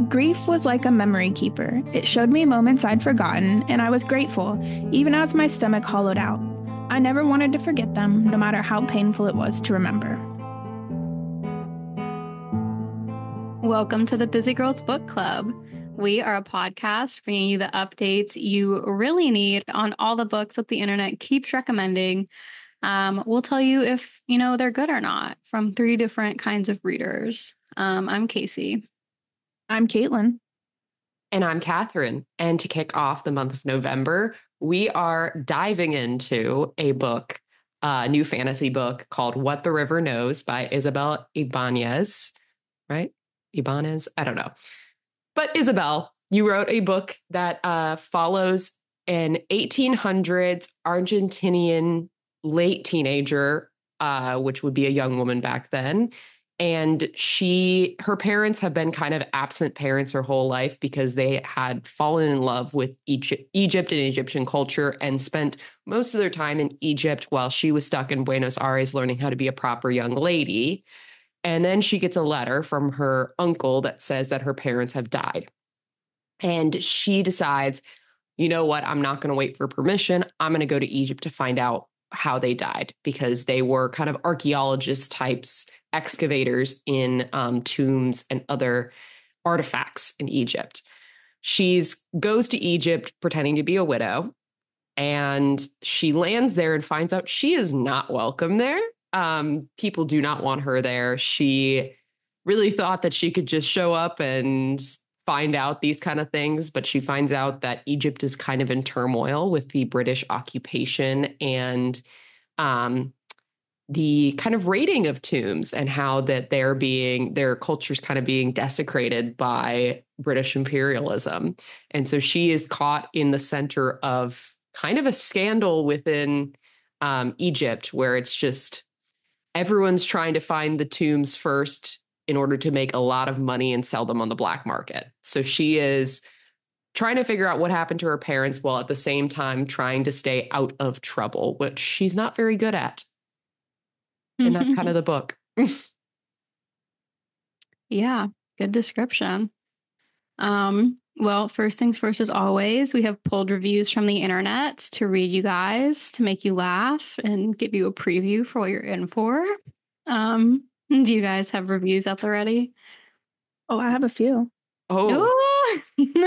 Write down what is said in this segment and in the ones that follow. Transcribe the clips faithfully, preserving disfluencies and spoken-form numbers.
Grief was like a memory keeper. It showed me moments I'd forgotten, and I was grateful, even as my stomach hollowed out. I never wanted to forget them, no matter how painful it was to remember. Welcome to the Busy Girls Book Club. We are a podcast bringing you the updates you really need on all the books that the internet keeps recommending. Um, we'll tell you if, you know, they're good or not from three different kinds of readers. Um, I'm Casey. I'm Caitlin. And I'm Catherine. And to kick off the month of November, we are diving into a book, a new fantasy book called What the River Knows by Isabel Ibanez, right? Ibanez? I don't know. But Isabel, you wrote a book that uh, follows an eighteen hundreds Argentinian late teenager, uh, which would be a young woman back then. And she, her parents have been kind of absent parents her whole life because they had fallen in love with Egypt, Egypt and Egyptian culture and spent most of their time in Egypt while she was stuck in Buenos Aires learning how to be a proper young lady. And then she gets a letter from her uncle that says that her parents have died. And she decides, you know what, I'm not going to wait for permission. I'm going to go to Egypt to find out how they died, because they were kind of archaeologist types, excavators in um, tombs and other artifacts in Egypt. She's goes to Egypt pretending to be a widow, and she lands there and finds out she is not welcome there. Um, people do not want her there. She really thought that she could just show up and find out these kind of things, but she finds out that Egypt is kind of in turmoil with the British occupation and um, the kind of raiding of tombs, and how that they're being, their culture's kind of being desecrated by British imperialism. And so she is caught in the center of kind of a scandal within um, Egypt, where it's just everyone's trying to find the tombs first in order to make a lot of money and sell them on the black market. So she is trying to figure out what happened to her parents while at the same time trying to stay out of trouble, which she's not very good at. And that's kind of the book. Yeah, good description. Um, well, first things first, as always, we have pulled reviews from the internet to read you guys, to make you laugh and give you a preview for what you're in for. Um, do you guys have reviews out there ready? Oh, I have a few. Oh.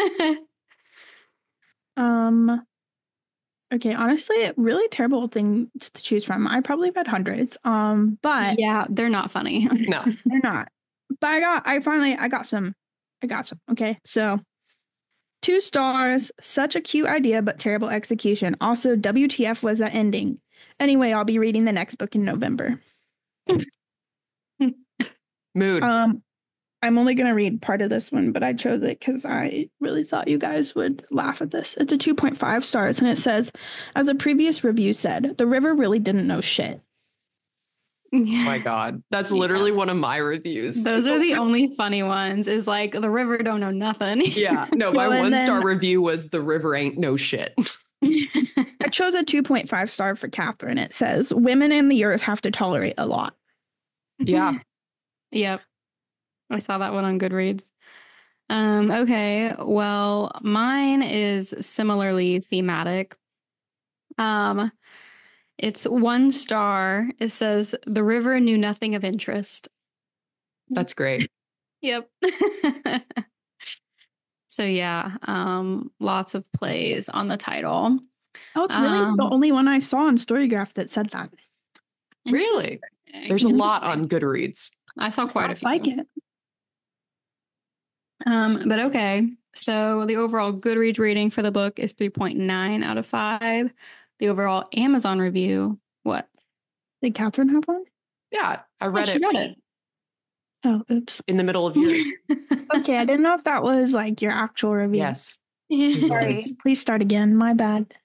um, okay, honestly, really terrible things to choose from. I probably read hundreds. Um, but yeah, they're not funny. No, they're not. But I got, I finally, I got some, I got some. Okay, so two stars, such a cute idea, but terrible execution. Also, W T F was that ending. Anyway, I'll be reading the next book in November. Mood. Um, I'm only going to read part of this one, but I chose it because I really thought you guys would laugh at this. It's a two point five stars, and it says, as a previous review said, the river really didn't know shit. Oh my God. That's literally yeah. one of my reviews. Those are the only funny ones, is like, the river don't know nothing. Yeah. No, my well, one then, star review was the river ain't no shit. I chose a two point five star for Catherine. It says, women in the earth have to tolerate a lot. Yeah. Yep. I saw that one on Goodreads. Um, okay. Well, mine is similarly thematic. Um, it's one star. It says, the river knew nothing of interest. That's great. Yep. So yeah, um, lots of plays on the title. Oh, it's really um, the only one I saw on Storygraph that said that. Really? There's a lot on Goodreads. I saw quite a few. Like it. Um, but okay. So the overall Goodreads rating for the book is three point nine out of five. The overall Amazon review, what? Did Catherine have one? Yeah, I read yeah, it. She read it. Oh, oops. In the middle of yours. Okay, I didn't know if that was like your actual review. Yes. Sorry. Please start again. My bad.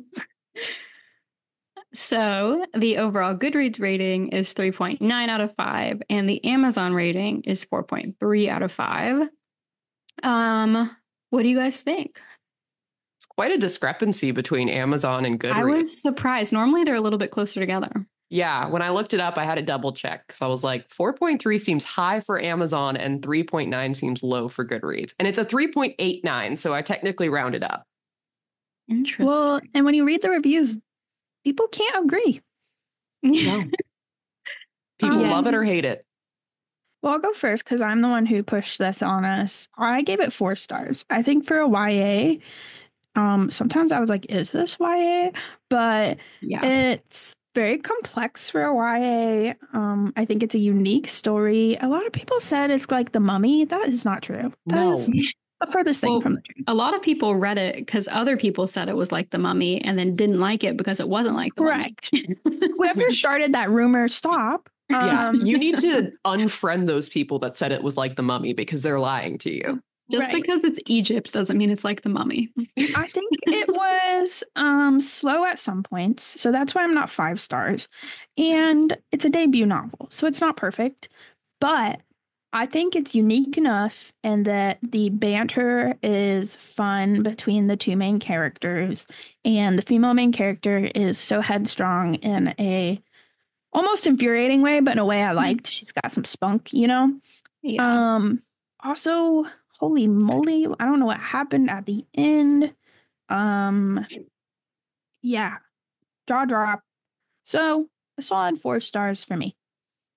So the overall Goodreads rating is three point nine out of five, and the Amazon rating is four point three out of five. Um, what do you guys think? It's quite a discrepancy between Amazon and Goodreads. I was surprised. Normally they're a little bit closer together. Yeah, when I looked it up, I had to double check because I was like, four point three seems high for Amazon and three point nine seems low for Goodreads. And it's a three point eight nine, so I technically rounded up. Interesting. Well, and when you read the reviews, people can't agree. No. People Um, love it or hate it. Well, I'll go first because I'm the one who pushed this on us. I gave it four stars. I think for a Y A, um, sometimes I was like, is this Y A? But Yeah. it's very complex for a Y A. Um, I think it's a unique story. A lot of people said it's like The Mummy. That is not true. That No. is the furthest thing Well, from the truth. A lot of people read it because other people said it was like The Mummy and then didn't like it because it wasn't like The Correct. Mummy. Whoever started that rumor, stop. Yeah, Um, you need to unfriend those people that said it was like The Mummy because they're lying to you. Just right. because it's Egypt doesn't mean it's like The Mummy. I think it was um, slow at some points. So that's why I'm not five stars. And it's a debut novel. So it's not perfect. But I think it's unique enough and that the banter is fun between the two main characters. And the female main character is so headstrong in a almost infuriating way, but in a way I liked. She's got some spunk, you know? Yeah. Um, also, holy moly, I don't know what happened at the end. Um, yeah, jaw drop. So a solid four stars for me.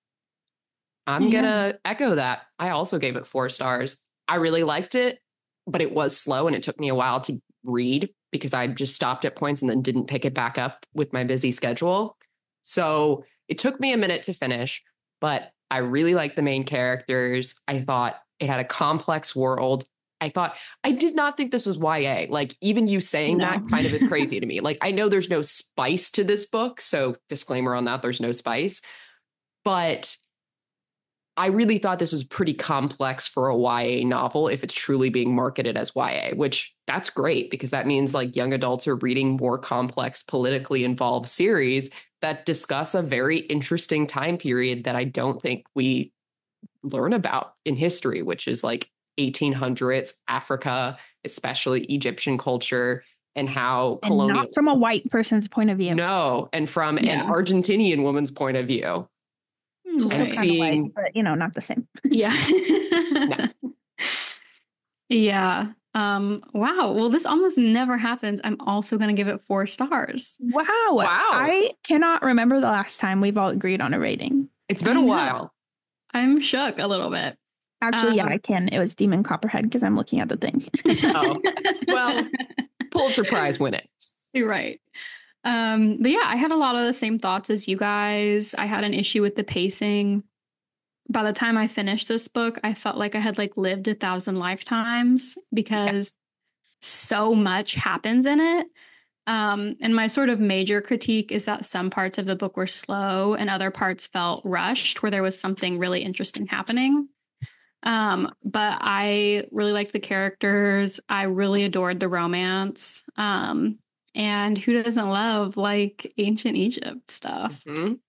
I'm Yeah. gonna echo that. I also gave it four stars. I really liked it, but it was slow and it took me a while to read because I just stopped at points and then didn't pick it back up with my busy schedule. So it took me a minute to finish, but I really liked the main characters. I thought it had a complex world. I thought, I did not think this was Y A. Like, even you saying No. that kind of is crazy to me. Like, I know there's no spice to this book, so disclaimer on that, there's no spice. But I really thought this was pretty complex for a Y A novel if it's truly being marketed as Y A, which that's great because that means like young adults are reading more complex, politically involved series that discuss a very interesting time period that I don't think we learn about in history, which is like eighteen hundreds, Africa, especially Egyptian culture, and how And colonial. not from a white person's point of view. No, and from Yeah. an Argentinian woman's point of view. Hmm, still Right. kind of Seeing- white, but you know, not the same. Yeah. Yeah. Um, wow. Well, this almost never happens. I'm also going to give it four stars. Wow. Wow. I cannot remember the last time we've all agreed on a rating. It's been I a know. while. I'm shook a little bit. Actually, yeah, Um, I can. It was Demon Copperhead because I'm looking at the thing. Oh, well, Pulitzer Prize winning. You're right. Um, but yeah, I had a lot of the same thoughts as you guys. I had an issue with the pacing. By the time I finished this book, I felt like I had like lived a thousand lifetimes because so much happens in it. Um, and my sort of major critique is that some parts of the book were slow and other parts felt rushed where there was something really interesting happening. Um, but I really liked the characters. I really adored the romance. Um, and who doesn't love like ancient Egypt stuff? Mhm.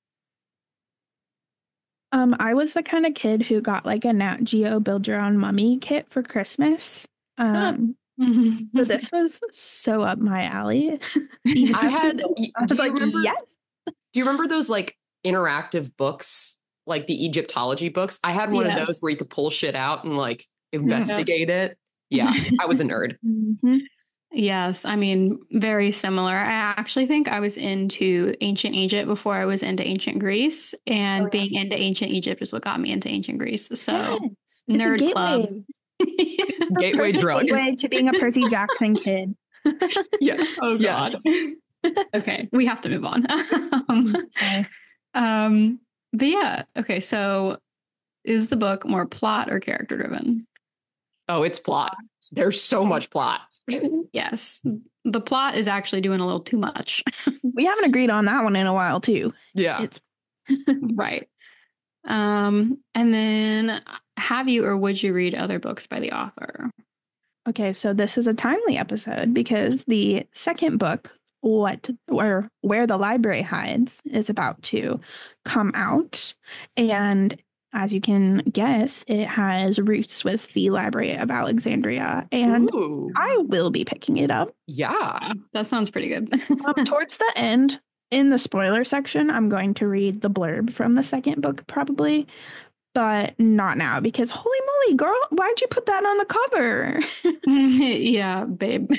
um, I was the kind of kid who got like a Nat Geo Build Your Own Mummy kit for Christmas. Um, so this was so up my alley. I had. I was do you like, remember- yes. Do you remember those like interactive books, like the Egyptology books? I had one of Yes. those where you could pull shit out and like investigate it. Yeah, I was a nerd. Mhm. Yes, I mean, very similar. I actually think I was into ancient Egypt before I was into ancient Greece, and Oh, yeah. being into ancient Egypt is what got me into ancient Greece. So, Yes. It's a nerd club. gateway. Yeah. Gateway Perfect drug. gateway to being a Percy Jackson kid. Yeah. Oh God. Yes. Okay, we have to move on. um, Okay. um, but yeah, okay. So, is the book more plot or character driven? Oh, it's plot. There's so much plot. Yes, the plot is actually doing a little too much. We haven't agreed on that one in a while, too. Yeah. It's Right. Um, and then have you or would you read other books by the author? okay. So this is a timely episode because the second book, what or Where the Library Hides, is about to come out, and as you can guess, it has roots with the Library of Alexandria, and Ooh. I will be picking it up. Yeah. That sounds pretty good. Um, towards the end, in the spoiler section, I'm going to read the blurb from the second book probably, but not now because holy moly, girl, why'd you put that on the cover? Yeah, babe.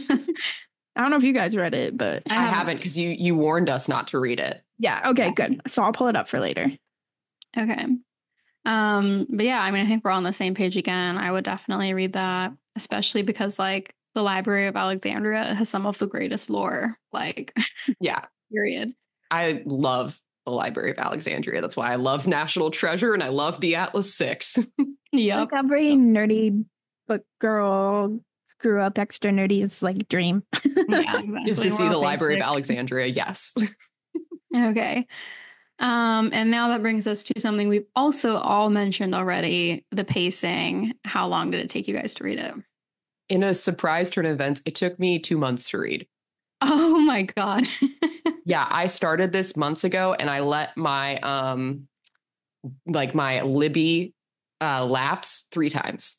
I don't know if you guys read it, but I haven't because you you warned us not to read it. yeah, okay, good. So I'll pull it up for later. Okay. Um, but yeah, I mean, I think we're on the same page again. I would definitely read that, especially because like the Library of Alexandria has some of the greatest lore, like Yeah. period. I love the Library of Alexandria. That's why I love National Treasure and I love the Atlas Six. Yep. Like every nerdy book girl grew up extra nerdy is like dream. Yeah, exactly. Is to see We're the all Library of basic. Alexandria. Yes. Okay. Um, and now that brings us to something we've also all mentioned already, the pacing. How long did it take you guys to read it? In a surprise turn of events, it took me two months to read. Oh my God. Yeah, I started this months ago and I let my um like my Libby uh lapse three times.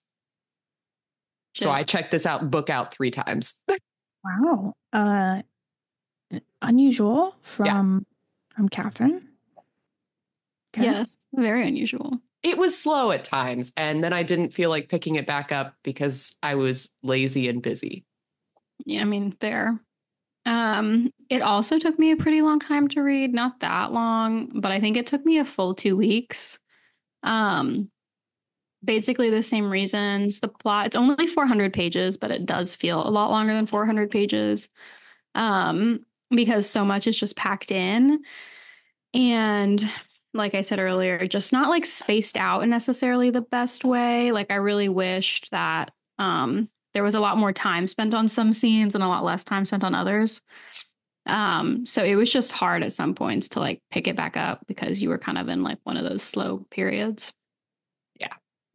Shit. So I checked this out book out three times. Wow. Uh unusual from yeah. from Catherine. Okay. Yes, very unusual. It was slow at times, and then I didn't feel like picking it back up because I was lazy and busy. Yeah, I mean, fair. Um, it also took me a pretty long time to read, not that long, but I think it took me a full two weeks. Um, basically the same reasons. The plot, it's only four hundred pages, but it does feel a lot longer than four hundred pages. Um, because so much is just packed in. And like I said earlier, just not like spaced out in necessarily the best way. Like I really wished that um there was a lot more time spent on some scenes and a lot less time spent on others. Um, so it was just hard at some points to like pick it back up because you were kind of in like one of those slow periods. Yeah.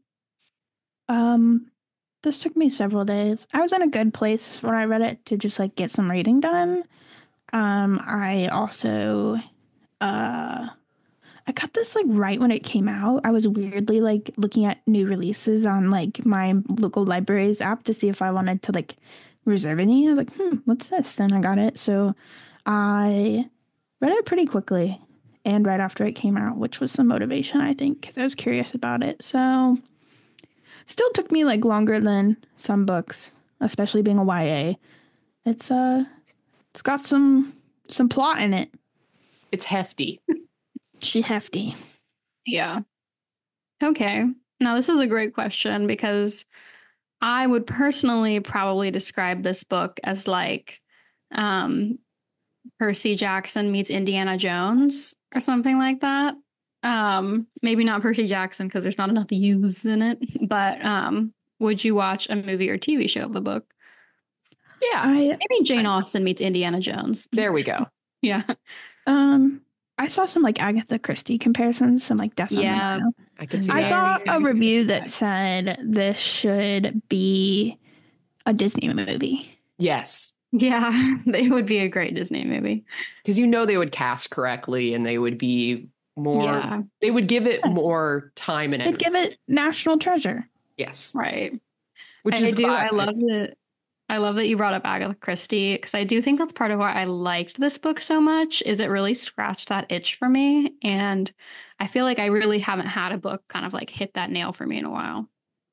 Um, this took me several days. I was in a good place when I read it to just like get some reading done. Um, I also, uh, I got this like right when it came out. I was weirdly like looking at new releases on like my local library's app to see if I wanted to like reserve any. I was like, hmm, what's this? And I got it. So I read it pretty quickly and right after it came out, which was some motivation, I think, because I was curious about it. So still took me like longer than some books, especially being a Y A. It's uh it's got some some plot in it. It's hefty. She hefty. Yeah. Okay. Now this is a great question because I would personally probably describe this book as like um Percy Jackson meets Indiana Jones or something like that. Um, maybe not Percy Jackson because there's not enough U's in it, but um, would you watch a movie or T V show of the book? Yeah. I Maybe Jane Austen meets Indiana Jones. There we go. Yeah. um I saw some like Agatha Christie comparisons, some like Death Yeah. on the Nile. I can see I that. saw a review that said this should be a Disney movie. Yes. Yeah, it would be a great Disney movie. Because you know they would cast correctly and they would be more, Yeah. they would give it Yeah. more time and They'd energy. give it national treasure. Yes. Right. Which I is the do. I vibe. love it. I love that you brought up Agatha Christie because I do think that's part of why I liked this book so much is it really scratched that itch for me. And I feel like I really haven't had a book kind of like hit that nail for me in a while.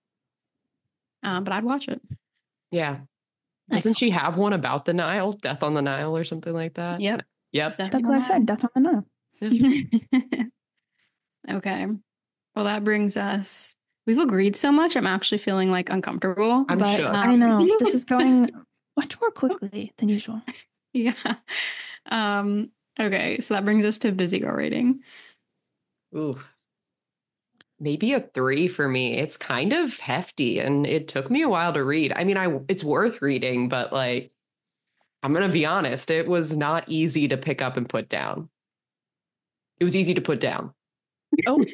Um, but I'd watch it. Yeah. Doesn't she have one about the Nile? Death on the Nile or something like that? Yep. Yep. That's what I said. Death on the Nile. Yeah. Okay. Well, that brings us. We've agreed so much. I'm actually feeling like uncomfortable. I'm but, shook. um, I know. This is going much more quickly than usual. Yeah. Um, okay. So that brings us to Busy Girl rating. Ooh. Maybe a three for me. It's kind of hefty and it took me a while to read. I mean, I it's worth reading, but like, I'm going to be honest, it was not easy to pick up and put down. It was easy to put down. Oh.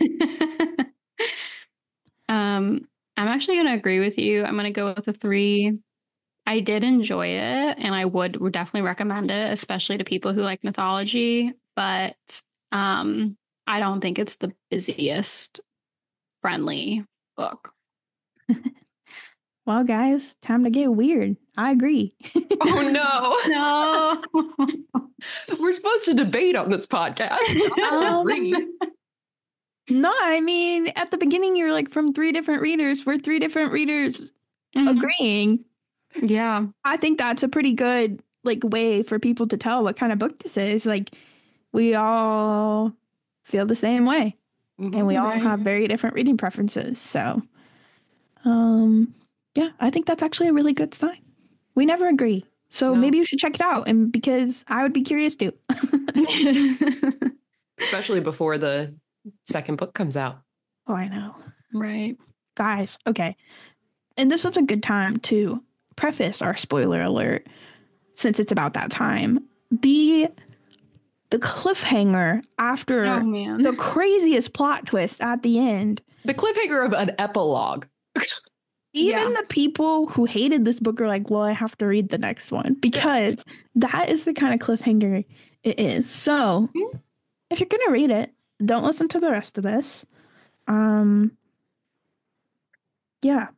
um, I'm actually going to agree with you. I'm going to go with a three. I did enjoy it and I would, would definitely recommend it, especially to people who like mythology, but um, I don't think it's the busiest friendly book. Well, guys, time to get weird. I agree. Oh, no. No. We're supposed to debate on this podcast. I agree. Um, No, I mean, at the beginning, you're like from three different readers. We're three different readers Mhm. agreeing. Yeah. I think that's a pretty good like way for people to tell what kind of book this is. Like, we all feel the same way, and we all Right. have very different reading preferences. So, um, yeah, I think that's actually a really good sign. We never agree, so No. maybe you should check it out. And because I would be curious too. Especially before the second book comes out. Oh, I know. Right. Guys, okay. And this was a good time to preface our spoiler alert, since it's about that time. The the cliffhanger after Oh man. the craziest plot twist at the end. The cliffhanger of an epilogue. Even Yeah. the people who hated this book are like, well, I have to read the next one, because that is the kind of cliffhanger it is. So Mhm. if you're gonna read it, don't listen to the rest of this. Um yeah.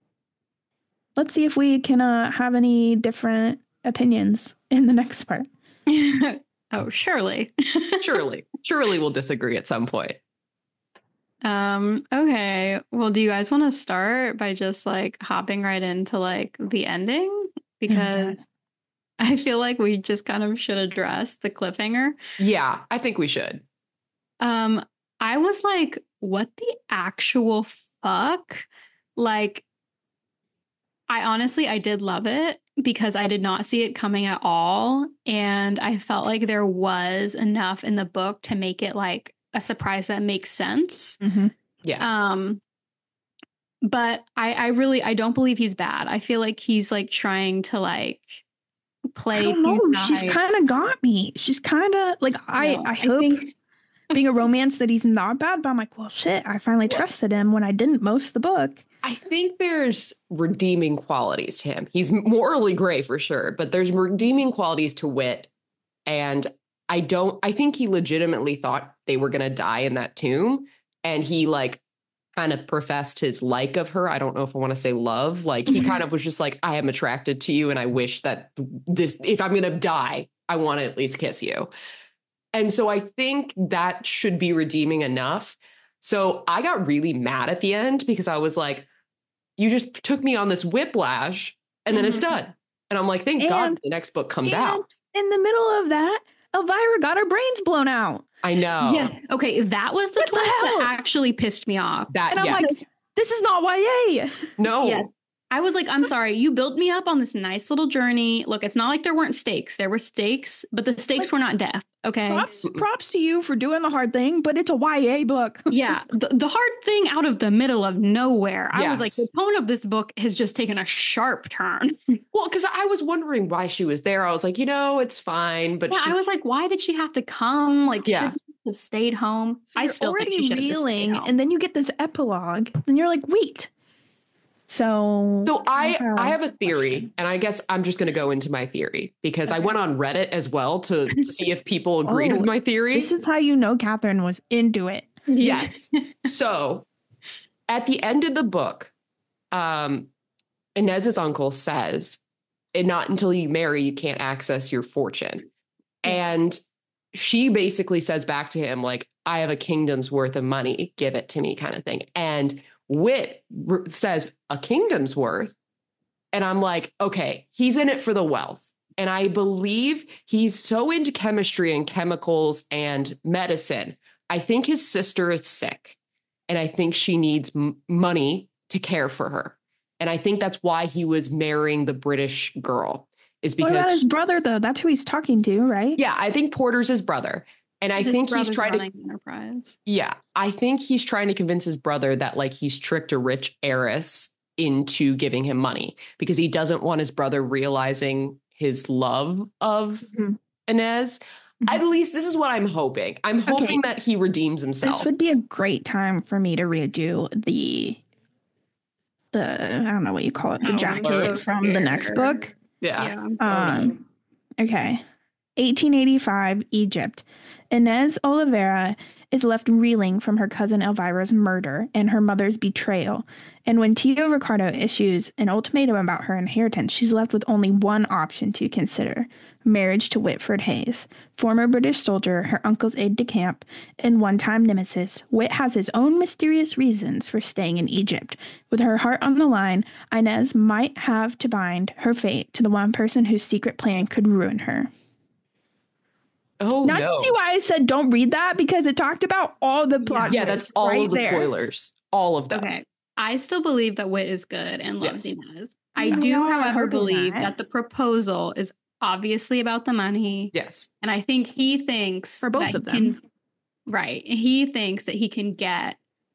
Let's see if we can uh, have any different opinions in the next part. Oh, surely. Surely. Surely we'll disagree at some point. Um, okay. Well, do you guys want to start by just like hopping right into like the ending? Because I feel like we just kind of should address the cliffhanger. Yeah, I think we should. Um, I was like, what the actual fuck? Like, I honestly, I did love it because I did not see it coming at all. And I felt like there was enough in the book to make it like a surprise that makes sense. Mm-hmm. Yeah. Um, but I, I really, I don't believe he's bad. I feel like he's like trying to like play. I don't know. two She's sides. kind of got me. She's kind of like, I, No, I hope think- being a romance that he's not bad, but I'm like, well, shit, I finally Well- trusted him when I didn't most of the book. I think there's redeeming qualities to him. He's morally gray for sure, but there's redeeming qualities to Wit. And I don't, I think he legitimately thought they were going to die in that tomb. And he like kind of professed his like of her. I don't know if I want to say love. Like he kind of was just like, I am attracted to you. And I wish that this, if I'm going to die, I want to at least kiss you. And so I think that should be redeeming enough. So I got really mad at the end because I was like, you just took me on this whiplash and then it's Mhm. done. And I'm like, thank And- God the next book comes and out. In the middle of that, Elvira got her brains blown out. I know. Yeah. Okay. That was the What the twist that hell? actually pissed me off. That, And I'm yes. like, this is not Y A. no. Yes. I was like, I'm sorry, you built me up on this nice little journey. Look, it's not like there weren't stakes. There were stakes, but the stakes Like, were not death. Okay. Props, props to you for doing the hard thing, but it's a Y A book. Yeah. The, the hard thing out of the middle of nowhere. I was like, Yes. the tone of this book has just taken a sharp turn. Well, because I was wondering why she was there. I was like, you know, it's fine. But Yeah, she, I was like, why did she have to come? Like, Yeah. should she have stayed home? So I you're still think already she should have just stayed reeling, home. and then you get this epilogue, and you're like, wait. So, so I, have I have a theory, question. and I guess I'm just going to go into my theory because I went on Reddit as well to see if people agreed Oh, with my theory. This is how you know Catherine was into it. Yes. So at the end of the book, um, Inez's uncle says, and not until you marry, you can't access your fortune. And she basically says back to him, like, I have a kingdom's worth of money, give it to me kind of thing. And Wit r- says, a kingdom's worth. And I'm like, okay, he's in it for the wealth. And I believe he's so into chemistry and chemicals and medicine. I think his sister is sick and I think she needs m- money to care for her. And I think that's why he was marrying the British girl, is What about his because, brother, though? That's who he's talking to, right? yeah, I think Porter's his brother. And I His think he's brother's trying to, running Enterprise. yeah, I think he's trying to convince his brother that like he's tricked a rich heiress into giving him money because he doesn't want his brother realizing his love of Mhm. Inez. Mhm. At least this is what I'm hoping. I'm Okay. hoping that he redeems himself. This would be a great time for me to redo the, the I don't know what you call it, the Oh, I'm jacket so from the next scared. book. yeah. Um, okay. eighteen eighty-five, Egypt. Inez Oliveira is left reeling from her cousin Elvira's murder and her mother's betrayal. And when Tio Ricardo issues an ultimatum about her inheritance, she's left with only one option to consider: marriage to Whitford Hayes, former British soldier, her uncle's aide-de-camp, and one-time nemesis. Whit has his own mysterious reasons for staying in Egypt. With her heart on the line, Inez might have to bind her fate to the one person whose secret plan could ruin her. Oh, now no. you see why I said don't read that, because it talked about all the plot. Yeah, that's all right of the there. spoilers. All of them. Okay. I still believe that Whit is good and loves Yes. Inez. I No, do, no, I'm however, hoping believe not. that the proposal is obviously about the money. Yes. And I think he thinks For both that of he can- them. right. He thinks that he can get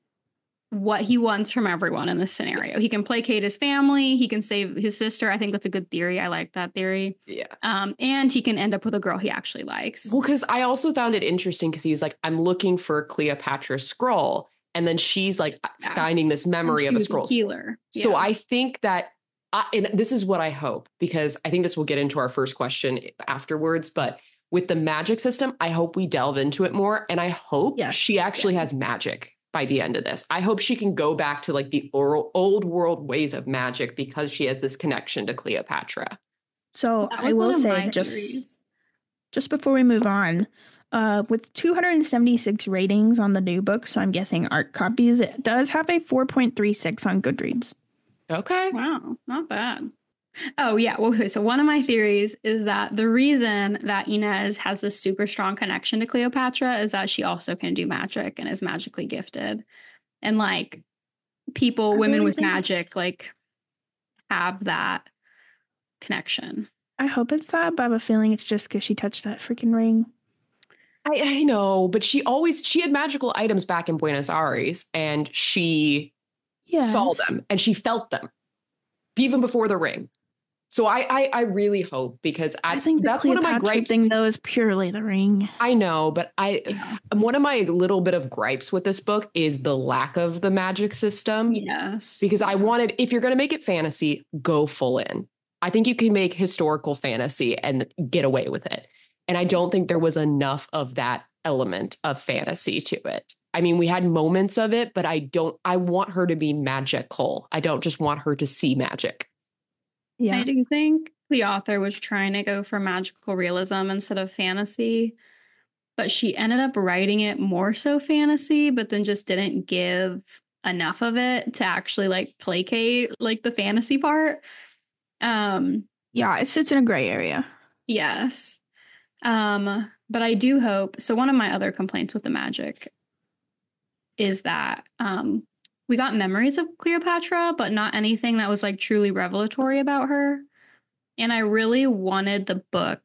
what he wants from everyone in this scenario. Yes. He can placate his family. He can save his sister. I think that's a good theory. I like that theory. Yeah. Um, and he can end up with a girl he actually likes. Well, because I also found it interesting because he was like, I'm looking for Cleopatra's scroll. And then she's like Yeah. finding this memory And of she a was scroll. healer. So Yeah. I think that, I, and this is what I hope, because I think this will get into our first question afterwards. But with the magic system, I hope we delve into it more. And I hope Yes. she actually Yeah. has magic by the end of this. I hope she can go back to like the oral, old world ways of magic because she has this connection to Cleopatra. So That I was will one of say, my just theories. just before we move on, uh, with two hundred seventy-six ratings on the new book, so I'm guessing art copies, it does have a four point three six on Goodreads. Okay. Wow, not bad. Oh, yeah. Well, okay, so one of my theories is that the reason that Inez has this super strong connection to Cleopatra is that she also can do magic and is magically gifted. And like people, I women really with think it's- magic, like have that connection. I hope it's that, but I have a feeling it's just because she touched that freaking ring. I, I know, but she always, she had magical items back in Buenos Aires and she Yeah. saw them and she felt them even before the ring. So I, I, I really hope, because I, I think the that's one of my Cleopatra gripes. thing, though, is purely the ring. I know, but I, Yeah. one of my little bit of gripes with this book is the lack of the magic system. Yes. Because I wanted, if you're going to make it fantasy, go full in. I think you can make historical fantasy and get away with it. And I don't think there was enough of that element of fantasy to it. I mean, we had moments of it, but I don't, I want her to be magical. I don't just want her to see magic. Yeah. I do think the author was trying to go for magical realism instead of fantasy, but she ended up writing it more so fantasy, but then just didn't give enough of it to actually like placate like the fantasy part. Um, Yeah, it sits in a gray area. yes. Um, but I do hope, so one of my other complaints with the magic is that um we got memories of Cleopatra, but not anything that was like truly revelatory about her. And I really wanted the book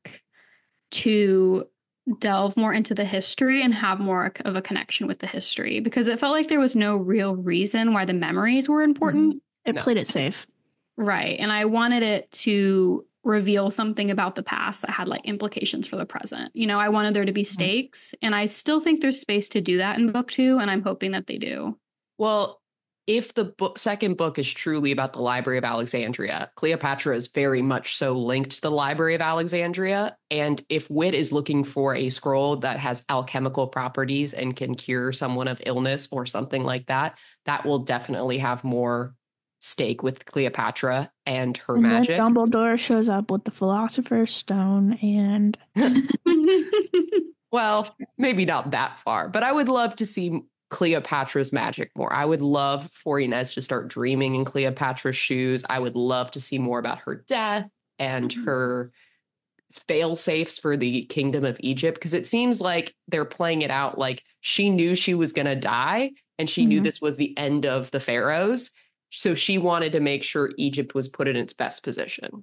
to delve more into the history and have more of a connection with the history, because it felt like there was no real reason why the memories were important. It No. played it safe. Right. And I wanted it to reveal something about the past that had like implications for the present. You know, I wanted there to be stakes, and I still think there's space to do that in book two, and I'm hoping that they do. Well, if the book, second book is truly about the Library of Alexandria, Cleopatra is very much so linked to the Library of Alexandria. And if Whit is looking for a scroll that has alchemical properties and can cure someone of illness or something like that, that will definitely have more stake with Cleopatra and her and magic. then Dumbledore shows up with the Philosopher's Stone, and Well, maybe not that far, but I would love to see Cleopatra's magic more. I would love for Inez to start dreaming in Cleopatra's shoes. I would love to see more about her death and Mhm. her fail safes for the Kingdom of Egypt, because it seems like they're playing it out like she knew she was going to die and she knew Mhm. this was the end of the pharaohs. So she wanted to make sure Egypt was put in its best position.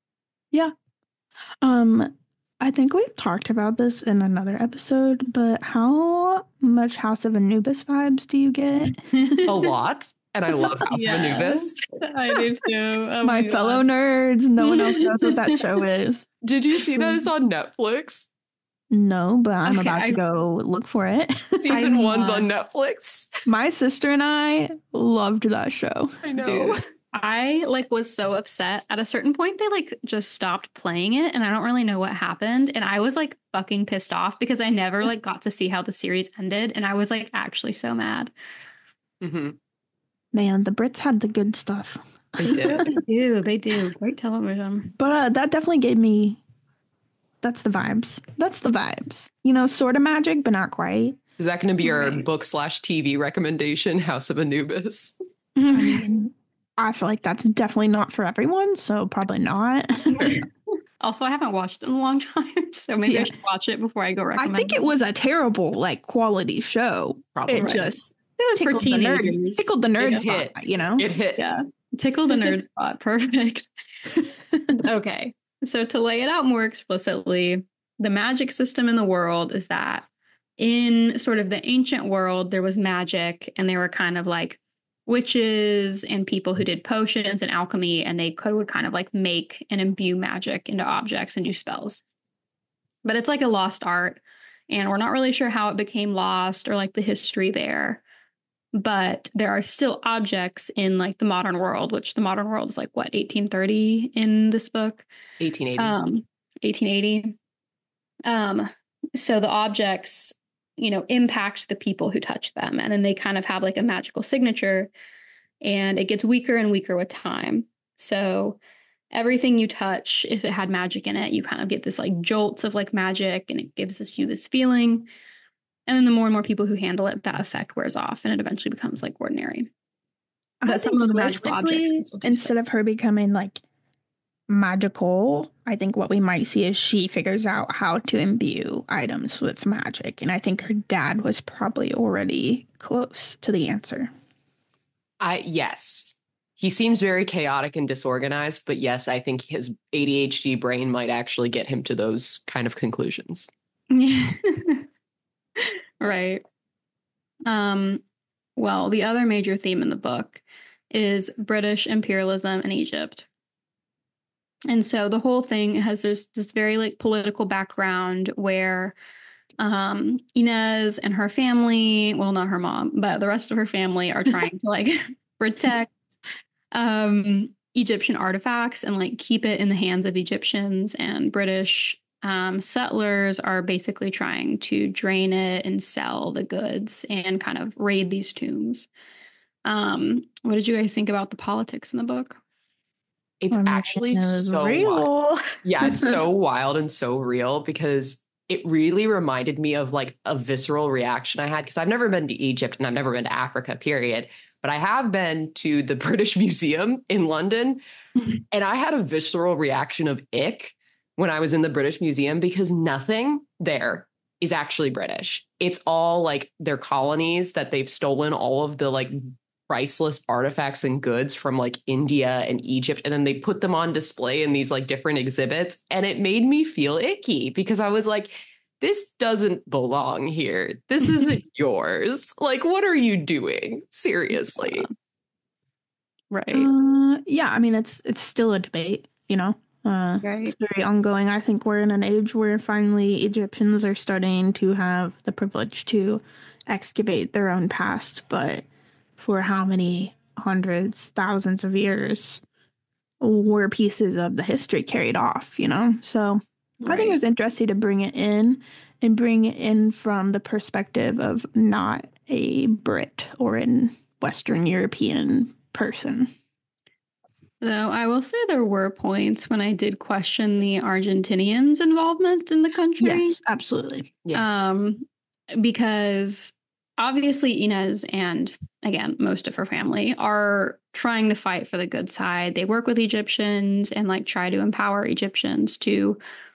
um, I think we've talked about this in another episode, but how much House of Anubis vibes do you get? A lot. And I love House Yeah. of Anubis. I do too. Oh My God. fellow nerds, no one else knows what that show is. Did you see this on Netflix? No, but I'm Okay, about I- to go look for it. Season I one's want- on Netflix. My sister and I loved that show. I know. Dude, I like was so upset. At a certain point, they like just stopped playing it, and I don't really know what happened. And I was like fucking pissed off because I never like got to see how the series ended, and I was like actually so mad. Mm-hmm. Man, the Brits had the good stuff. They did. They do. They do. Great television. But uh, that definitely gave me. That's the vibes. That's the vibes. You know, sort of magic, but not quite. Is that going to be your Right. book slash T V recommendation, House of Anubis? I mean, I feel like that's definitely not for everyone, so probably not. Also, I haven't watched it in a long time, so maybe Yeah. I should watch it before I go I recommend think it was a terrible, like, quality show. Probably. It Right. just It was for tickled the nerd, teenagers. tickled the nerd It spot, hit. you know? It hit. Yeah. Tickle the nerd spot. Perfect. Okay. So to lay it out more explicitly, the magic system in the world is that in sort of the ancient world, there was magic, and there were kind of like witches and people who did potions and alchemy, and they could would kind of like make and imbue magic into objects and do spells. But it's like a lost art, and we're not really sure how it became lost or like the history there. But there are still objects in like the modern world, which the modern world is like what, eighteen thirty in this book? eighteen eighty. Um, eighteen eighty. Um, so the objects, you know, impact the people who touch them, and then they kind of have like a magical signature, and it gets weaker and weaker with time. So everything you touch, if it had magic in it, you kind of get this like jolts of like magic, and it gives us you this feeling. And then the more and more people who handle it, that effect wears off, and it eventually becomes like ordinary. I But some think of the magical objects realistically, can still do instead stuff. of her becoming like magical, I think what we might see is she figures out how to imbue items with magic. And I think her dad was probably already close to the answer. I yes. He seems very chaotic and disorganized, but yes, I think his A D H D brain might actually get him to those kind of conclusions. Yeah. Right. Um, well, the other major theme in the book is British imperialism in Egypt. And so the whole thing has this, this very like political background where um, Inez and her family, well, not her mom, but the rest of her family are trying to like protect um, Egyptian artifacts and like keep it in the hands of Egyptians, and British um, settlers are basically trying to drain it and sell the goods and kind of raid these tombs. Um, what did you guys think about the politics in the book? It's I mean, actually it was so real. wild. Yeah, it's so wild and so real because it really reminded me of like a visceral reaction I had because I've never been to Egypt and I've never been to Africa, period. But I have been to the British Museum in London, and I had a visceral reaction of ick when I was in the British Museum because nothing there is actually British. It's all like their colonies that they've stolen all of the like priceless artifacts and goods from like India and Egypt, and then they put them on display in these like different exhibits, and it made me feel icky because I was like, this doesn't belong here. This isn't yours. Like, what are you doing? Seriously. Right. Uh, yeah, I mean, it's it's still a debate, you know? Uh, Right. It's very ongoing. I think we're in an age where finally Egyptians are starting to have the privilege to excavate their own past, but for how many hundreds, thousands of years were pieces of the history carried off, you know? So I think it was interesting to bring it in and bring it in from the perspective of not a Brit or an Western European person. So I will say there were points when I did question the Argentinians' involvement in the country. Yes, absolutely. Yes. Um, because obviously Inez and, again, most of her family are trying to fight for the good side. They work with Egyptians and like try to empower Egyptians to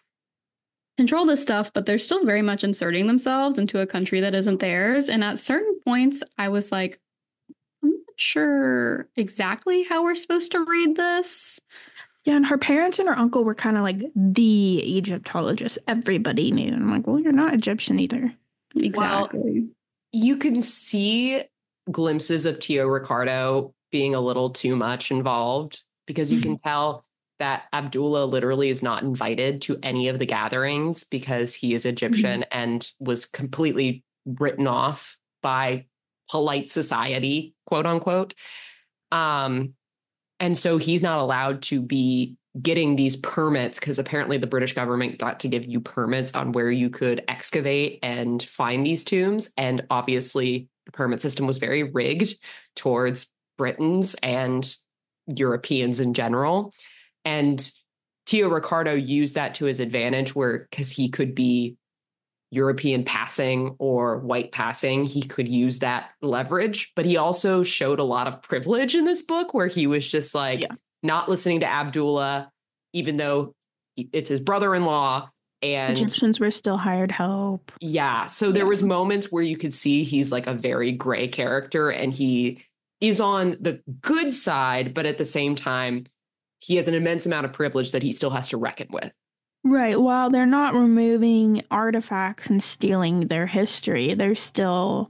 control this stuff, but they're still very much inserting themselves into a country that isn't theirs. And at certain points, I was like, I'm not sure exactly how we're supposed to read this. Yeah, and her parents and her uncle were kind of like the Egyptologists everybody knew. And I'm like, well, you're not Egyptian either. Exactly. You can see glimpses of Tio Ricardo being a little too much involved because you can tell that Abdullah literally is not invited to any of the gatherings because he is Egyptian mm-hmm. and was completely written off by polite society, quote unquote. Um, And so he's not allowed to be getting these permits because apparently the British government got to give you permits on where you could excavate and find these tombs. And obviously the permit system was very rigged towards Britons and Europeans in general. And Tio Ricardo used that to his advantage where, because he could be European passing or white passing, he could use that leverage. But he also showed a lot of privilege in this book where he was just like yeah. not listening to Abdullah, even though it's his brother-in-law. And Egyptians were still hired help. Yeah. So there yeah. was moments where you could see he's like a very gray character and he is on the good side, but at the same time, he has an immense amount of privilege that he still has to reckon with. Right. While they're not removing artifacts and stealing their history, they're still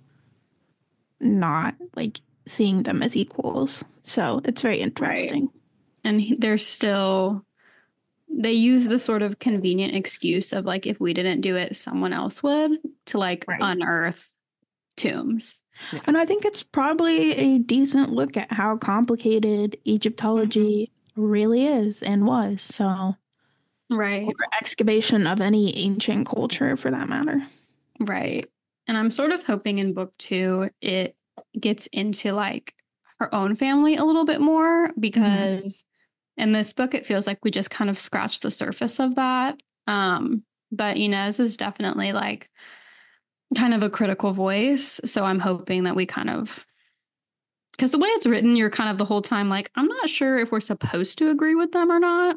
not like seeing them as equals. So it's very interesting. Right. And he, they're still, they use the sort of convenient excuse of like, if we didn't do it, someone else would, to like right. unearth tombs. Yeah. And I think it's probably a decent look at how complicated Egyptology mm-hmm. really is and was. So. Right. Or excavation of any ancient culture for that matter. Right. And I'm sort of hoping in book two, it gets into like her own family a little bit more because mm-hmm. in this book, it feels like we just kind of scratched the surface of that. Um, but Inez is definitely like kind of a critical voice. So I'm hoping that we kind of, because the way it's written, you're kind of the whole time like, I'm not sure if we're supposed to agree with them or not.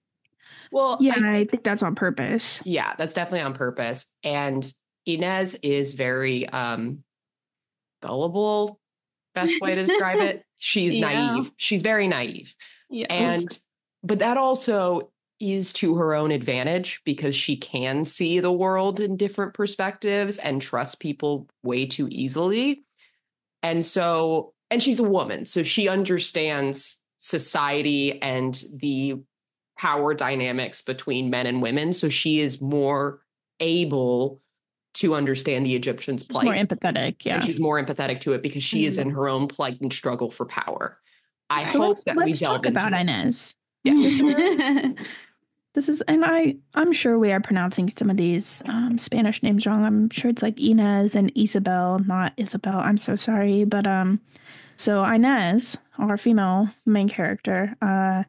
Well, yeah, I think, I think that's on purpose. Yeah, that's definitely on purpose. And Inez is very um, gullible, best way to describe it. She's yeah. naive. She's very naive. Yeah. And, but that also is to her own advantage because she can see the world in different perspectives and trust people way too easily. And so, and she's a woman, so she understands society and the power dynamics between men and women. So she is more able to understand the Egyptians' plight. More empathetic, yeah. And she's more empathetic to it because she mm-hmm. is in her own plight and struggle for power. I so hope let's, that let's we delve talk about it. Inez. Yeah. This is, this is, and I, I'm sure we are pronouncing some of these um, Spanish names wrong. I'm sure it's like Inez and Isabel, not Isabel. I'm so sorry. But um, so Inez, our female main character, uh,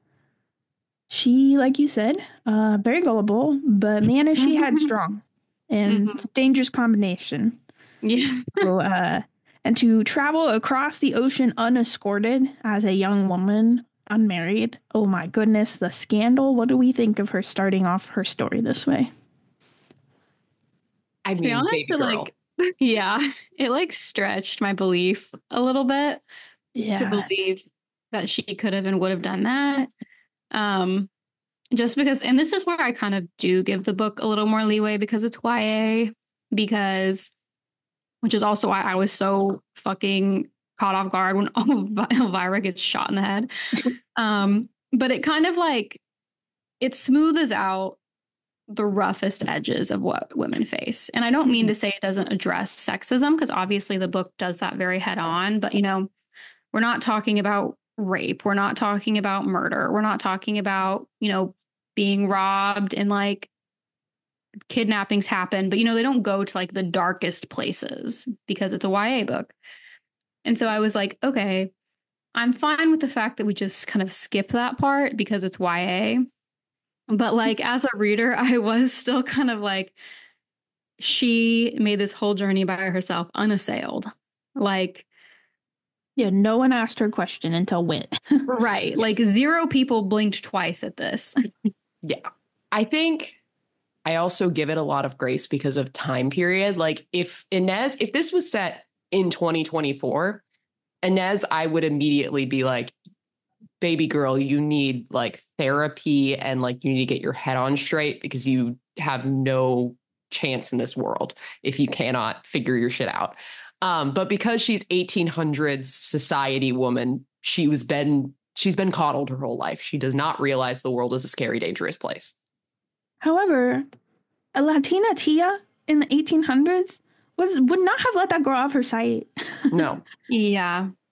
she, like you said, uh, very gullible, but man, is she headstrong. And mm-hmm. it's a dangerous combination. Yeah. so, uh, and to travel across the ocean unescorted as a young woman, unmarried. Oh my goodness, the scandal. What do we think of her starting off her story this way? I to mean, be honest, it, like, yeah, it like stretched my belief a little bit yeah. to believe that she could have and would have done that. Um, just because, and this is where I kind of do give the book a little more leeway because it's Y A, because, which is also why I was so fucking caught off guard when Elvira gets shot in the head. Um, but it kind of like, it smoothes out the roughest edges of what women face. And I don't mean to say it doesn't address sexism, because obviously the book does that very head on, but you know, we're not talking about rape. We're not talking about murder. We're not talking about, you know, being robbed and like kidnappings happen, but you know, they don't go to like the darkest places because it's a Y A book. And so I was like, okay, I'm fine with the fact that we just kind of skip that part because it's Y A. But like as a reader, I was still kind of like, she made this whole journey by herself, unassailed. Like, yeah, no one asked her a question until when. Right. Like zero people blinked twice at this. Yeah. I think I also give it a lot of grace because of time period. Like if Inez, if this was set in twenty twenty-four, Inez, I would immediately be like, baby girl, you need like therapy and like you need to get your head on straight because you have no chance in this world if you cannot figure your shit out. Um, but because she's eighteen hundreds society woman, she was been she's been coddled her whole life. She does not realize the world is a scary, dangerous place. However, a Latina Tia in the eighteen hundreds was would not have let that girl off her sight. No. Yeah.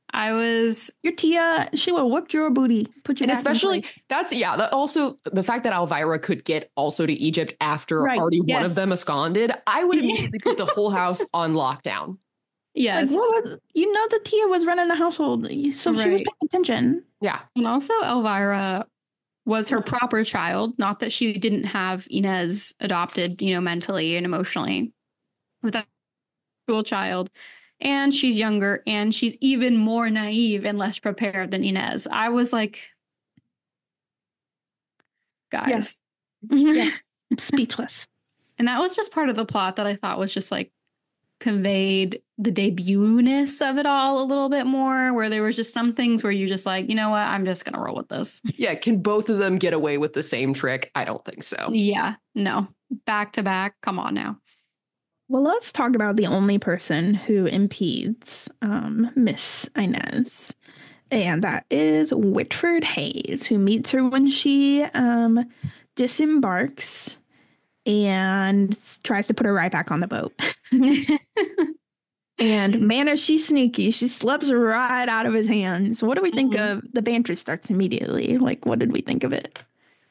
I was Your Tia, she will whip your booty, put you And back in especially place. that's yeah, that also the fact that Elvira could get also to Egypt after Right. already one Yes. of them absconded, I would immediately put the whole house on lockdown. yes. Like, what was, you know, the Tia was running the household, so she was Right. paying attention. Yeah. And also Elvira was her proper child, not that she didn't have Inez adopted, you know, mentally and emotionally. With that actual child. And she's younger and she's even more naive and less prepared than Inez. I was like, guys. Yeah. I'm speechless. And that was just part of the plot that I thought was just like conveyed the debut-ness of it all a little bit more, where there was just some things where you're just like, you know what, I'm just gonna roll with this. Yeah. Can both of them get away with the same trick? I don't think so. Yeah, no. Back to back. Come on now. Well, let's talk about the only person who impedes um, Miss Inez. And that is Whitford Hayes, who meets her when she um, disembarks and tries to put her right back on the boat. And man, is she sneaky. She slips right out of his hands. What do we think Mhm. of the banter starts immediately? Like, what did we think of it?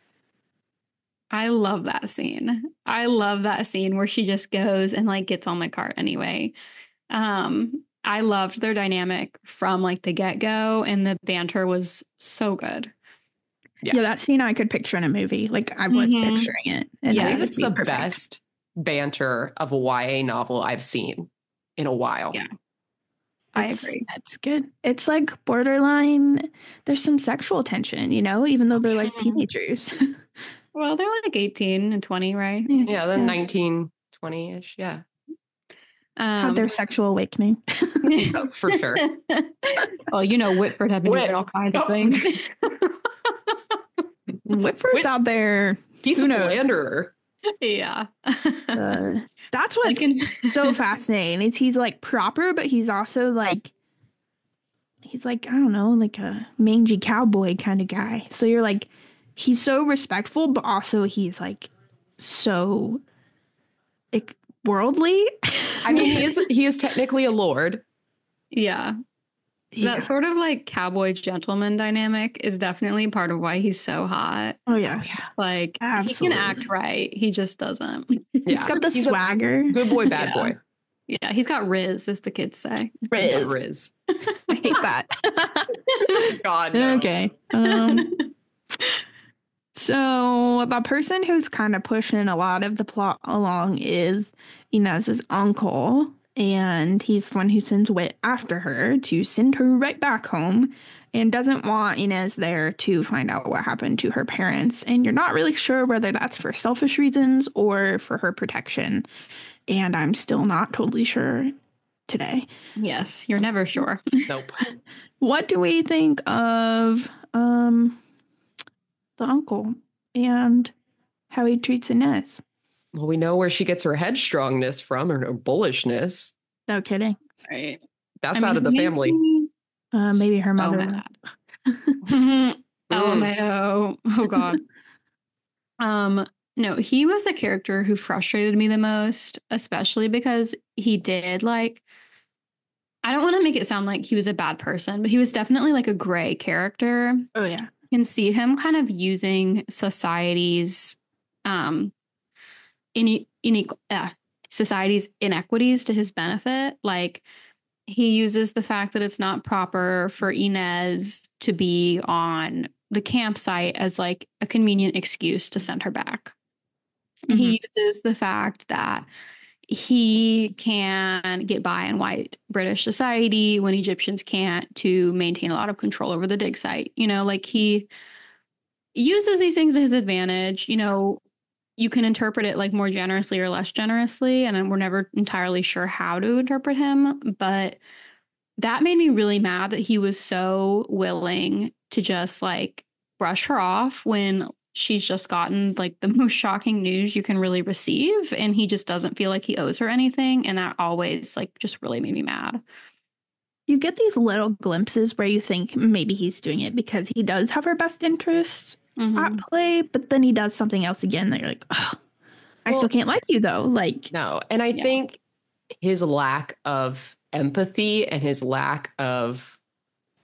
I love that scene. I love that scene where she just goes and like gets on the cart anyway. Um, I loved their dynamic from like the get-go, and the banter was so good. Yeah. Yeah, that scene I could picture in a movie. Like, I was Mhm. picturing it. And Yeah, I it think would it's be the perfect. best banter of a Y A novel I've seen in a while. Yeah. I It's- agree. That's good. It's like borderline. There's some sexual tension, you know, even though they're like Mhm. teenagers. Well, they're like eighteen and twenty, right? Yeah. Then nineteen, twenty ish. Yeah. Had Um, their sexual awakening. Oh, for sure. well, you know, Whitford had been Whit- doing all kinds of Oh. things. Whitford's Whit- out there. He's Who a knows? philanderer. yeah. Uh, that's I what's can- so fascinating. Is he's like proper, but he's also like he's like I don't know, like a mangy cowboy kind of guy. So you're like, he's so respectful, but also he's like so like, worldly. I mean, he is he is technically a lord. yeah. Yeah. That sort of like cowboy gentleman dynamic is definitely part of why he's so hot. Oh yes, Like Absolutely. he can act right. He just doesn't. Yeah. he's got the He's a swagger. good boy, bad Yeah. boy. Yeah, he's got Riz, as the kids say. He's got Riz. Riz. I hate that. God, no. Okay. Um, so the person who's kind of pushing a lot of the plot along is Inez's uncle, and he's the one who sends Wit after her to send her right back home, and doesn't want Inez there to find out what happened to her parents. And you're not really sure whether that's for selfish reasons or for her protection. And I'm still not totally sure today. Yes, you're never sure. Nope. What do we think of um the uncle and how he treats Inez? Well, we know where she gets her headstrongness from, or her bullishness. No kidding. Right. That's I out mean, of the he makes family. me Uh, maybe her so mother. mad. Mm. L M A O. Oh God. Um, no, he was a character who frustrated me the most, especially because he did like I don't want to make it sound like he was a bad person, but he was definitely like a gray character. Oh yeah. You can see him kind of using society's um in, in uh, society's inequities to his benefit. Like he uses the fact that it's not proper for Inez to be on the campsite as like a convenient excuse to send her back. Mhm. He uses the fact that he can get by in white British society when Egyptians can't, to maintain a lot of control over the dig site. You know, like he uses these things to his advantage. You know, you can interpret it like more generously or less generously, and we're never entirely sure how to interpret him. But that made me really mad that he was so willing to just like brush her off when she's just gotten like the most shocking news you can really receive, and he just doesn't feel like he owes her anything. And that always like just really made me mad. You get these little glimpses where you think maybe he's doing it because he does have her best interests Mhm. at play, but then he does something else again that you're like, oh, I Well- still can't like you though. Like, No. And I Yeah. think his lack of empathy and his lack of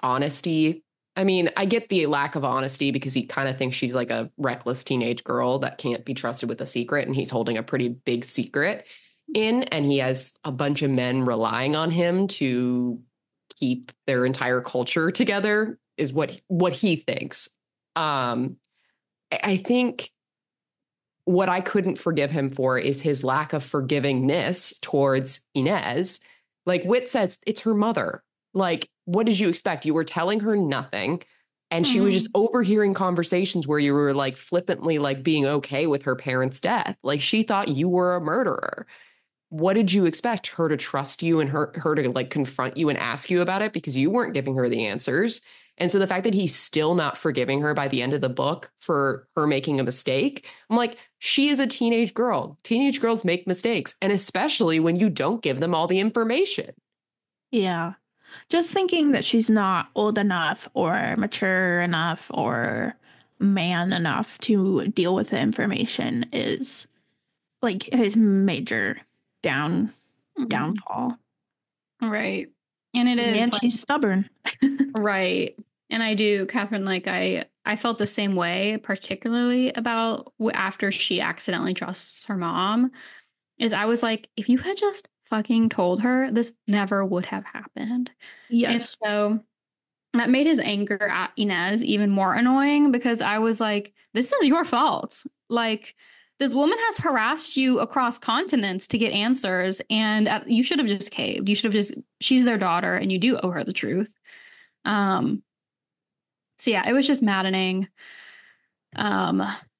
honesty. I mean, I get the lack of honesty because he kind of thinks she's like a reckless teenage girl that can't be trusted with a secret. And he's holding a pretty big secret in, and he has a bunch of men relying on him to keep their entire culture together is what, what he thinks. Um, I think what I couldn't forgive him for is his lack of forgivingness towards Inez. Like Whit says, it's her mother. Like, what did you expect? You were telling her nothing. And she mm-hmm. was just overhearing conversations where you were like flippantly like being okay with her parents' death. Like she thought you were a murderer. What did you expect? Her to trust you and her, her to like confront you and ask you about it because you weren't giving her the answers. And so the fact that he's still not forgiving her by the end of the book for her making a mistake, I'm like, she is a teenage girl. Teenage girls make mistakes. And especially when you don't give them all the information. Yeah. Just thinking that she's not old enough or mature enough or man enough to deal with the information is like his major down mm-hmm. downfall. Right. And it is and like, she's stubborn. Right. And I do, Catherine, like I, I felt the same way, particularly about after she accidentally trusts her mom, is I was like, if you had just fucking told her, this never would have happened. Yes. And so that made his anger at Inez even more annoying because I was like, this is your fault. Like, this woman has harassed you across continents to get answers, and uh, you should have just caved. You should have just, she's their daughter, and you do owe her the truth. Um. So yeah, it was just maddening. Um.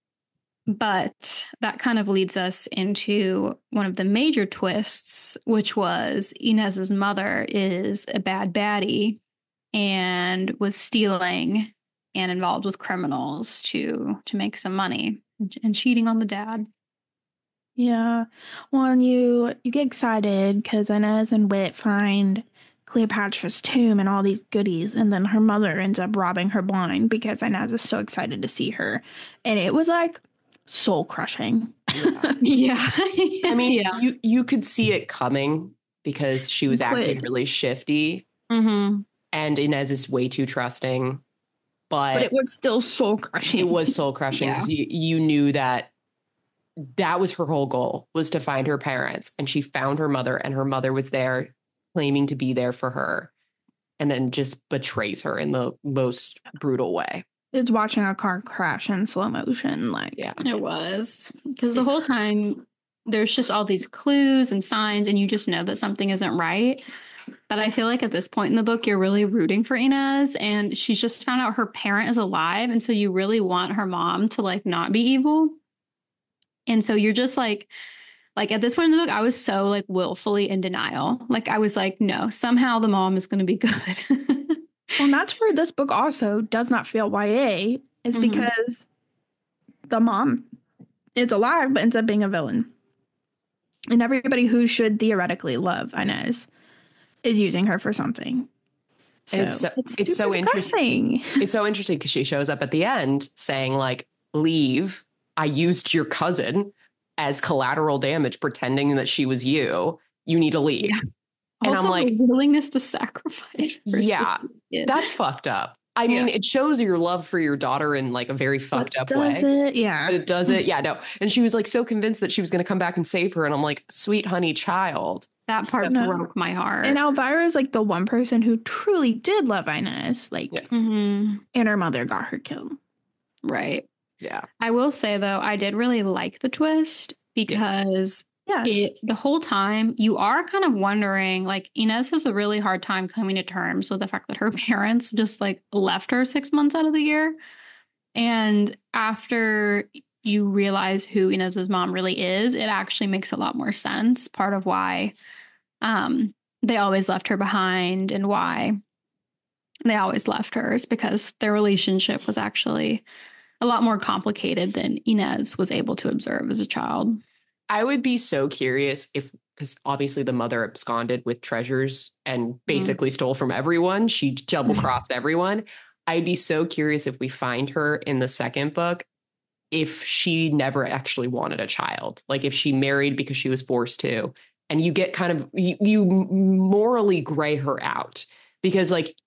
But that kind of leads us into one of the major twists, which was Inez's mother is a bad baddie and was stealing and involved with criminals to to make some money and cheating on the dad. Yeah. Well, and you, you get excited because Inez and Whit find Cleopatra's tomb and all these goodies, and then her mother ends up robbing her blind because Inez is so excited to see her. And it was like soul crushing. Yeah. yeah. I mean, yeah. you you could see it coming because she was acting really shifty. Mm-hmm. And Inez is way too trusting. But, but it was still soul crushing. It was soul crushing because yeah. you, you knew that that was her whole goal, was to find her parents. And she found her mother, and her mother was there claiming to be there for her, and then just betrays her in the most brutal way. It's watching a car crash in slow motion. Like, yeah, it was, because the whole time there's just all these clues and signs, and you just know that something isn't right. But I feel like at this point in the book, you're really rooting for Inez, and she's just found out her parent is alive. And so you really want her mom to like not be evil. And so you're just like, like at this point in the book, I was so like willfully in denial. Like I was like, no, somehow the mom is going to be good. Well, that's where this book also does not feel Y A, is mm-hmm. because the mom is alive but ends up being a villain. And everybody who should theoretically love Inez is using her for something. So it's so, it's, it's so interesting. It's so interesting because she shows up at the end saying like, leave. I used your cousin as collateral damage, pretending that she was you. You need to leave. Yeah. And also, I'm like, willingness to sacrifice. Yeah, that's fucked up. I mean, yeah. It shows your love for your daughter in like a very fucked but up does way. It? Yeah. But it does it. Yeah, no. And she was like so convinced that she was going to come back and save her. And I'm like, sweet honey child. That part no. broke my heart. And Elvira is like the one person who truly did love Inez. Like, yeah. mm-hmm. and her mother got her killed. Right. Yeah. I will say, though, I did really like the twist because yes. It, the whole time you are kind of wondering, like, Inez has a really hard time coming to terms with the fact that her parents just like left her six months out of the year. And after you realize who Inez's mom really is, it actually makes a lot more sense. Part of why um, they always left her behind and why they always left her is because their relationship was actually a lot more complicated than Inez was able to observe as a child. I would be so curious if, because obviously the mother absconded with treasures and basically mm. stole from everyone. She double crossed everyone. I'd be so curious if we find her in the second book, if she never actually wanted a child, like if she married because she was forced to, and you get kind of, you, you morally gray her out because like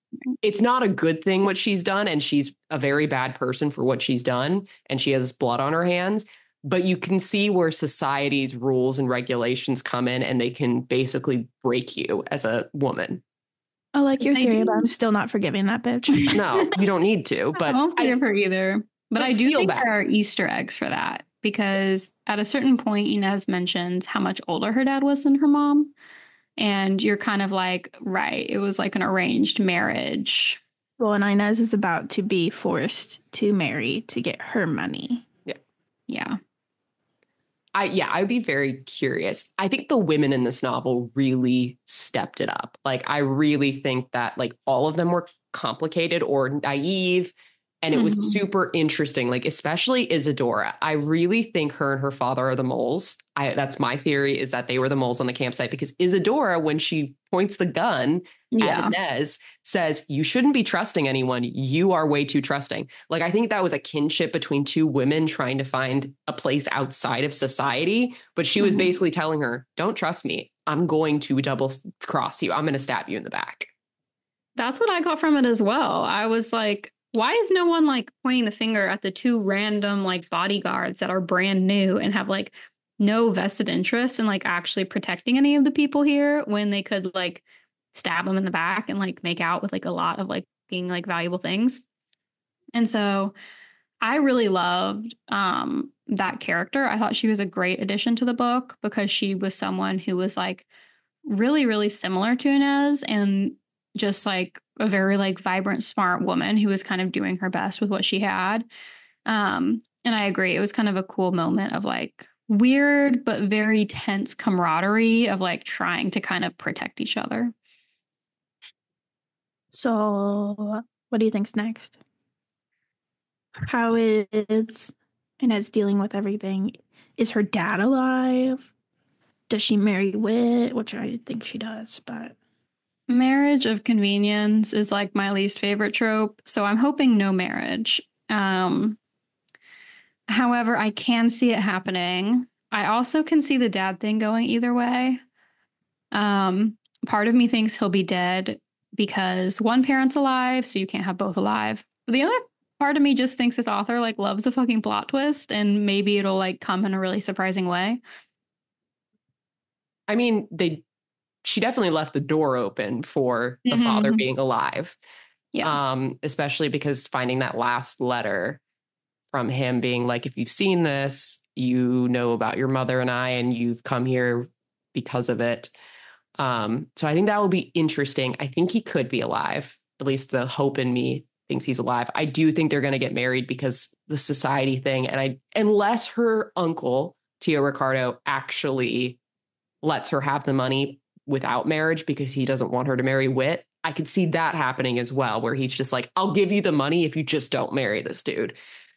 it's not a good thing what she's done, and she's a very bad person for what she's done, and she has blood on her hands. But you can see where society's rules and regulations come in, and they can basically break you as a woman. I like your They theory, do. but I'm still not forgiving that bitch. No, you don't need to. But I won't forgive her either. But I I do feel think bad. there are Easter eggs for that, because at a certain point, Inez mentions how much older her dad was than her mom. And you're kind of like, right, it was like an arranged marriage. Well, and Inez is about to be forced to marry to get her money. Yeah. I yeah, I'd be very curious. I think the women in this novel really stepped it up. Like, I really think that like all of them were complicated or naive, and it was Mhm. super interesting. Like, especially Isadora. I really think her and her father are the moles. I that's my theory, is that they were the moles on the campsite, because Isadora, when she points the gun Yeah. at Inez, says, "You shouldn't be trusting anyone. You are way too trusting." Like, I think that was a kinship between two women trying to find a place outside of society. But she was Mhm. basically telling her, "Don't trust me. I'm going to double cross you. I'm going to stab you in the back." That's what I got from it as well. I was like, why is no one like pointing the finger at the two random like bodyguards that are brand new and have like no vested interest in like actually protecting any of the people here, when they could like stab them in the back and like make out with like a lot of like being like valuable things. And so I really loved um that character. I thought she was a great addition to the book, because she was someone who was like really, really similar to Inez, and just like a very like vibrant, smart woman who was kind of doing her best with what she had. Um, and I agree. It was kind of a cool moment of like weird, but very tense camaraderie of like trying to kind of protect each other. So, what do you think's next? How is Inez dealing with everything? Is her dad alive? Does she marry Wit? Which I think she does, but Marriage of convenience is like my least favorite trope, so I'm hoping no marriage. Um, however, I can see it happening. I also can see the dad thing going either way. Um, part of me thinks he'll be dead because one parent's alive, so you can't have both alive. The other part of me just thinks this author like loves a fucking plot twist, and maybe it'll like come in a really surprising way. I mean, they she definitely left the door open for the Mhm. father being alive. Yeah. Um, especially because finding that last letter from him being like, "If you've seen this, you know about your mother and I, and you've come here because of it." Um, so I think that will be interesting. I think he could be alive. At least the hope in me thinks he's alive. I do think they're going to get married because the society thing. And I, unless her uncle, Tio Ricardo, actually lets her have the money without marriage because he doesn't want her to marry Wit, I could see that happening as well, where he's just like, "I'll give you the money if you just don't marry this dude."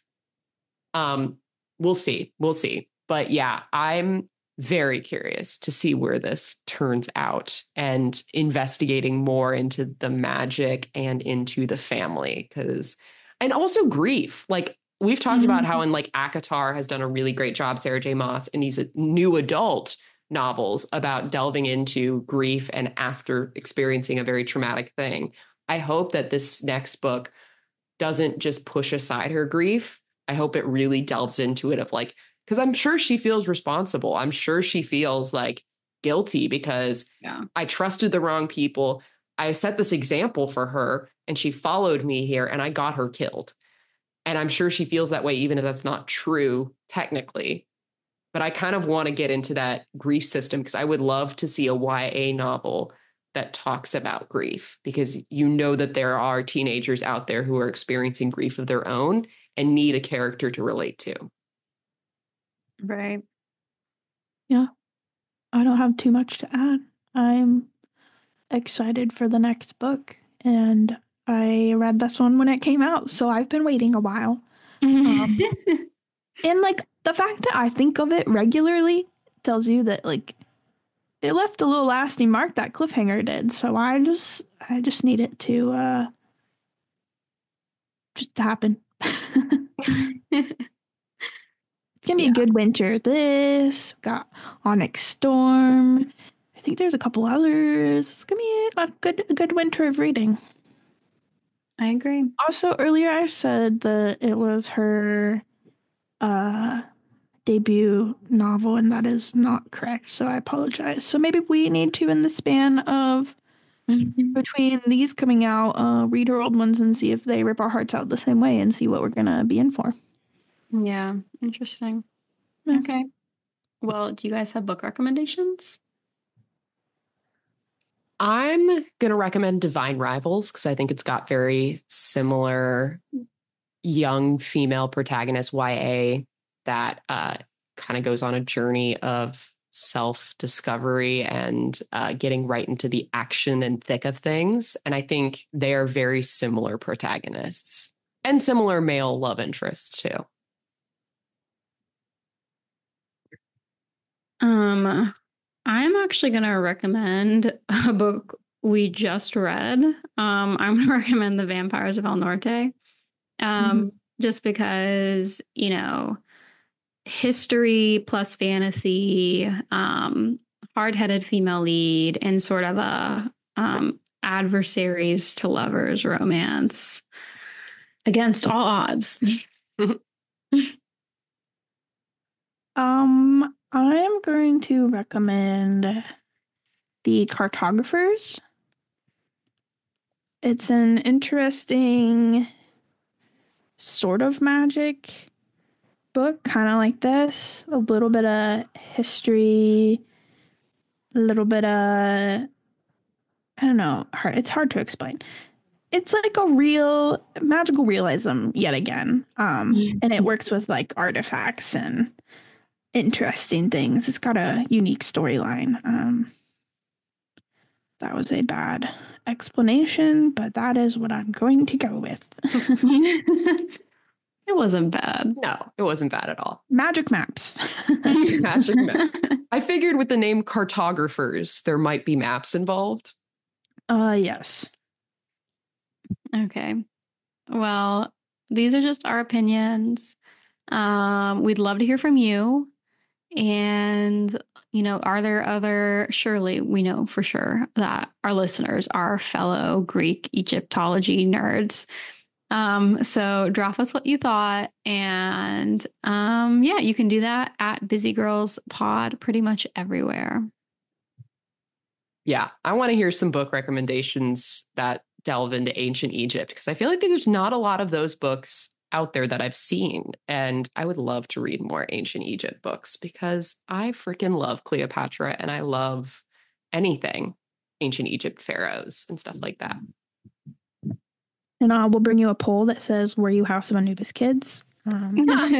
Um, we'll see. We'll see. But yeah, I'm very curious to see where this turns out, and investigating more into the magic and into the family, because and also grief. Like, we've talked Mhm. about how in like ACOTAR has done a really great job, Sarah J. Maas, in these new adult novels about delving into grief and after experiencing a very traumatic thing. I hope that this next book doesn't just push aside her grief. I hope it really delves into it of like, because I'm sure she feels responsible. I'm sure she feels like guilty because Yeah. I trusted the wrong people. I set this example for her and she followed me here and I got her killed. And I'm sure she feels that way, even if that's not true technically. But I kind of want to get into that grief system because I would love to see a Y A novel that talks about grief, because you know that there are teenagers out there who are experiencing grief of their own and need a character to relate to. Right. yeah, I don't have too much to add. I'm excited for the next book, and I read this one when it came out, so I've been waiting a while. Um, and like the fact that I think of it regularly tells you that like it left a little lasting mark, that cliffhanger did. So I just I just need it to uh just to happen. It's gonna be Yeah. a good winter. This got Onyx Storm. I think there's a couple others. It's gonna be a good a good winter of reading. I agree. Also, earlier I said that it was her uh, debut novel, and that is not correct, so I apologize. So maybe we need to, in the span of between these coming out, uh, read her old ones and see if they rip our hearts out the same way and see what we're going to be in for. Yeah, interesting. Yeah. Okay. Well, do you guys have book recommendations? I'm going to recommend Divine Rivals because I think it's got very similar young female protagonist Y A that uh, kind of goes on a journey of self-discovery and uh, getting right into the action and thick of things. And I think they are very similar protagonists and similar male love interests too. Um, I'm actually going to recommend a book we just read. Um, I'm going to recommend The Vampires of El Norte. Um, mm-hmm. Just because, you know, history plus fantasy, um, hard-headed female lead, and sort of a um, adversaries to lovers romance against all odds. um, I'm going to recommend The Cartographers. It's an interesting sort of magic book, kind of like this. A little bit of history, a little bit of, I don't know, hard, it's hard to explain. It's like a real magical realism yet again. Um, mm-hmm. And it works with like artifacts and interesting things. It's got a unique storyline. Um, that was a bad explanation, but that is what I'm going to go with. It wasn't bad. No, it wasn't bad at all. Magic maps. Magic maps. I figured with the name Cartographers, there might be maps involved. Uh, yes. Okay. Well, these are just our opinions. Um, we'd love to hear from you. And, you know, are there other, surely we know for sure that our listeners are fellow Greek Egyptology nerds. Um, so drop us what you thought. And um, yeah, you can do that at Busy Girls Pod pretty much everywhere. Yeah, I want to hear some book recommendations that delve into ancient Egypt, because I feel like there's not a lot of those books out there that I've seen. And I would love to read more ancient Egypt books because I freaking love Cleopatra and I love anything ancient Egypt pharaohs and stuff like that. And uh, we'll bring you a poll that says, were you House of Anubis kids? Um.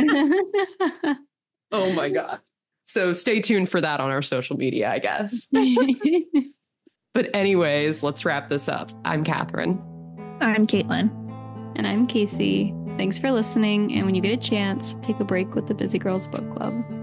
Oh my God. So stay tuned for that on our social media, I guess. But anyways, let's wrap this up. I'm Catherine. I'm Caitlin. And I'm Casey. Thanks for listening. And when you get a chance, take a break with the Busy Girls Book Club.